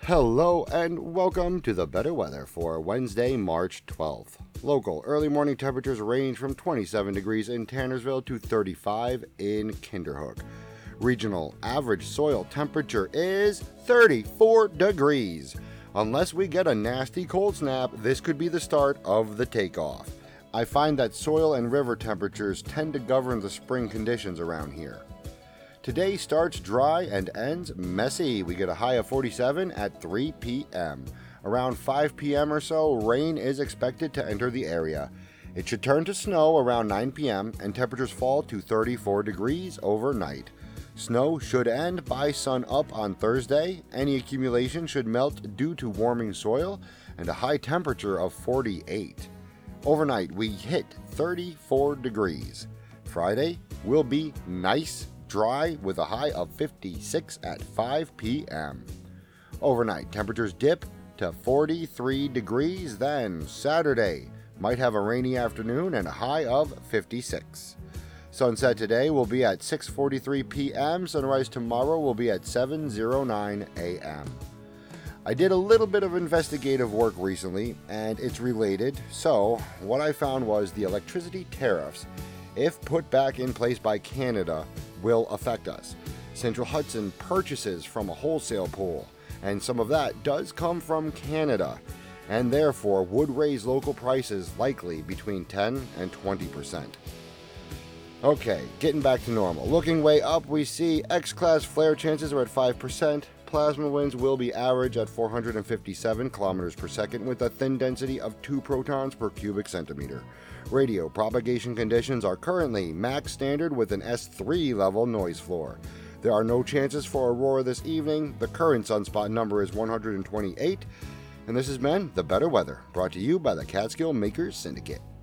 Hello and welcome to the better weather for Wednesday, March 12th. Local early morning temperatures range from 27 degrees in Tannersville to 35 in Kinderhook. Regional average soil temperature is 34 degrees. Unless we get a nasty cold snap, this could be the start of the takeoff. I find that soil and river temperatures tend to govern the spring conditions around here. Today starts dry and ends messy. We get a high of 47 at 3 p.m. Around 5 p.m. or so, rain is expected to enter the area. It should turn to snow around 9 p.m. and temperatures fall to 34 degrees overnight. Snow should end by sun up on Thursday. Any accumulation should melt due to warming soil and a high temperature of 48. Overnight, we hit 34 degrees. Friday will be nice, dry with a high of 56 at 5 p.m. Overnight, temperatures dip to 43 degrees. Then Saturday might have a rainy afternoon and a high of 56. Sunset today will be at 6:43 p.m. Sunrise tomorrow will be at 7:09 a.m. I did a little bit of investigative work recently, and it's related. So, what I found was the electricity tariffs, if put back in place by Canada, will affect us. Central Hudson purchases from a wholesale pool, and some of that does come from Canada, and therefore would raise local prices likely between 10 and 20%. Okay, getting back to normal. Looking way up, we see X-class flare chances are at 5%. Plasma winds will be average at 457 kilometers per second with a thin density of 2 protons per cubic centimeter. Radio propagation conditions are currently max standard with an S3 level noise floor. There are no chances for aurora this evening. The current sunspot number is 128. And this has been The Better Weather, brought to you by the Catskill Makers Syndicate.